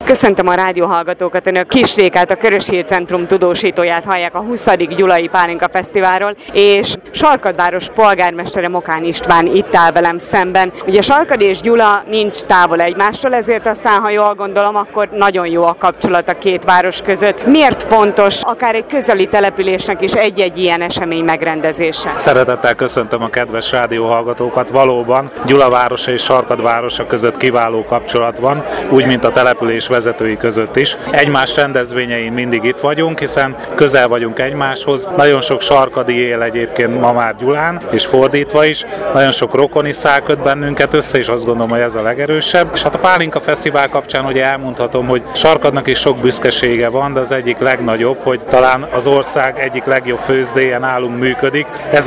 Köszöntöm a rádióhallgatókat, önök Kiss Rékát, a Körös Hírcentrum tudósítóját hallják a 20. Gyulai Pálinka Fesztiválról, és Sarkadváros polgármestere Mokán István itt áll velem szemben. Ugye Sarkad és Gyula nincs távol egymástól, ezért aztán, ha jól gondolom, akkor nagyon jó a kapcsolat a két város között. Miért fontos akár egy közeli településnek is egy-egy ilyen esemény megrendezése? Szeretettel köszöntöm a kedves rádióhallgatókat. Valóban Gyula városa és Sarkad városa között kiváló kapcsolat van, úgy, mint a település vezetői között is. Egymás rendezvényein mindig itt vagyunk, hiszen közel vagyunk egymáshoz. Nagyon sok sarkadi él egyébként ma már Gyulán, és fordítva is. Nagyon sok rokoni szál köt bennünket össze, és azt gondolom, hogy ez a legerősebb. És hát a Pálinka Fesztivál kapcsán ugye elmondhatom, hogy Sarkadnak is sok büszkesége van, de az egyik legnagyobb, hogy talán az ország egyik legjobb főzdéje nálunk működik.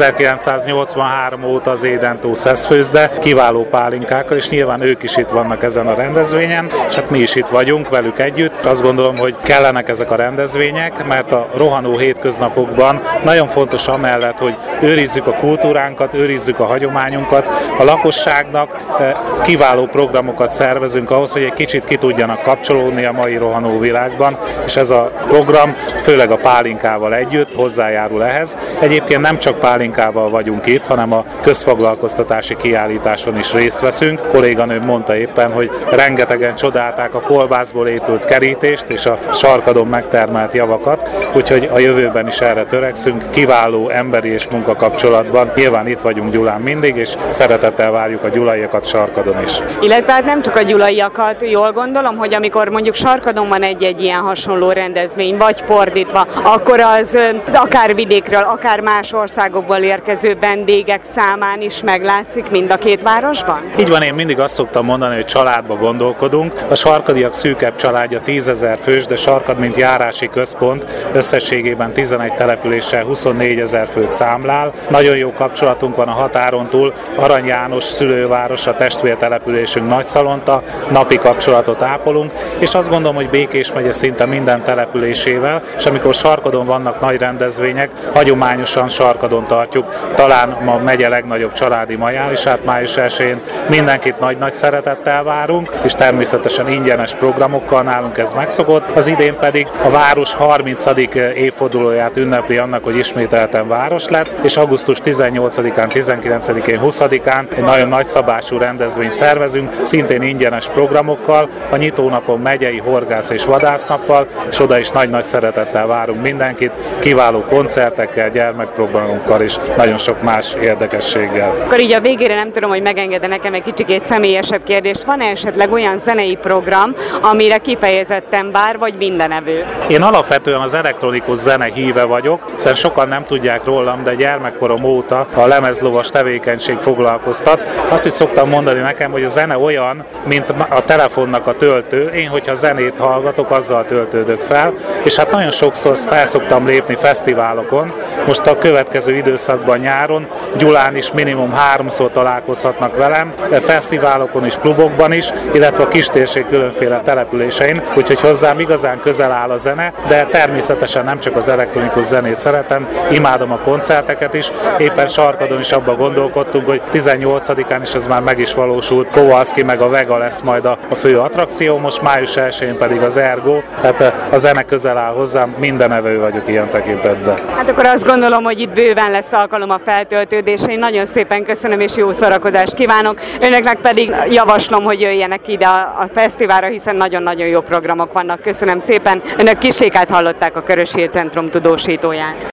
1983 óta az Édentó szeszfőzde, kiváló pálinkákkal, és nyilván ők is itt vannak ezen a rendezvényen, és hát mi is itt vagyunk velük együtt. Azt gondolom, hogy kellenek ezek a rendezvények, mert a rohanó hétköznapokban nagyon fontos amellett, hogy őrizzük a kultúránkat, őrizzük a hagyományunkat, a lakosságnak kiváló programokat szervezünk ahhoz, hogy egy kicsit ki tudjanak kapcsolódni a mai rohanó világban, és ez a program főleg a pálinkával együtt hozzájárul ehhez. Egyébként nem csak pálinkával vagyunk itt, hanem a közfoglalkoztatási kiállításon is részt veszünk. A kolléganőm mondta éppen, hogy rengetegen csodálták a kolbászból épült kerítést és a Sarkadon megtermelt javakat, úgyhogy a jövőben is erre törekszünk, kiváló emberi és munkakapcsolatban. Nyilván itt vagyunk Gyulán mindig, és szeretettel várjuk a gyulaiakat Sarkadon is. Illetve hát nem csak a gyulaiakat, jól gondolom, hogy amikor mondjuk Sarkadon van egy-egy ilyen hasonló rendezvény, vagy fordítva, akkor az akár vidékről, akár más országokból érkező vendégek számán is meglátszik mind a két városban? Így van, én mindig azt szoktam mondani, hogy családba gondolkodunk. A sarkadiak szűkebb családja 10 000 fős, de Sarkad, mint járási központ, összességében 11 településsel 24 000 főt számlál. Nagyon jó kapcsolatunk van a határon túl. Arany János szülőváros, a testvértelepülésünk Nagyszalonta, napi kapcsolatot ápolunk, és azt gondolom, hogy Békés megye szinte minden településével, és amikor Sarkadon vannak nagy rendezvények, hagyományosan Sarkadon tartjuk, talán ma megye legnagyobb családi majálisát, május 1-én mindenkit nagy-nagy szeretettel várunk, és természetesen ingyenes programokkal, nálunk ez megszokott. Az idén pedig a város 30. évfordulóját ünnepli annak, hogy ismételten város lett, és augusztus 18-án, 19-én, 20-án egy nagyon nagyszabású rendezvényt szervezünk, szintén ingyenes programokkal, a nyitónapon megyei horgász és vadásznappal, és oda is nagy-nagy szeretettel várunk mindenkit, kiváló koncertekkel, gyermekprogramokkal és nagyon sok más érdekességgel. Akkor így a végére nem tudom, hogy megengedne nekem egy kicsikét személyesebb kérdést. Van-e esetleg olyan zenei program, amire kifejezetten vár, vagy mindenevő? Én alapvetően az elektronikus zene híve vagyok, hiszen sokan nem tudják rólam, de gyermekkorom óta a lemezlovas tevékenység foglalkoztat. Azt is szoktam mondani nekem, hogy a zene olyan, mint a telefonnak a töltő. Én, hogyha zenét hallgatok, azzal töltődök fel, és hát nagyon sokszor fel szoktam lépni fesztiválokon. Most a következő időszakban nyáron Gyulán is minimum 3-szor találkozhatnak velem, fesztiválokon is, klubokban is, illetve a kistérség különféle településein, úgyhogy hozzám igazán közel áll a zene, de természetesen nem csak az elektronikus zenét szeretem, imádom a koncerteket is. Éppen Sarkadon is abba gondolkodtunk, hogy 18-án is ez már meg is valósult, Kowalski meg a Vega lesz majd a fő attrakció, most május 1-én pedig az Ergo, tehát a zene közel áll hozzám, mindenevő vagyok ilyen tekintetben. Hát akkor azt gondolom, hogy itt bőven lesz alkalom a feltöltődésre. Én nagyon szépen köszönöm és jó szórakozást kívánok. Önöknek pedig javaslom, hogy jöjjenek ide a fesztiválra, hiszen nagyon-nagyon jó programok vannak. Köszönöm szépen. Önök Kiss Rékát hallották, a Körös Hírcentrum tudósítóját.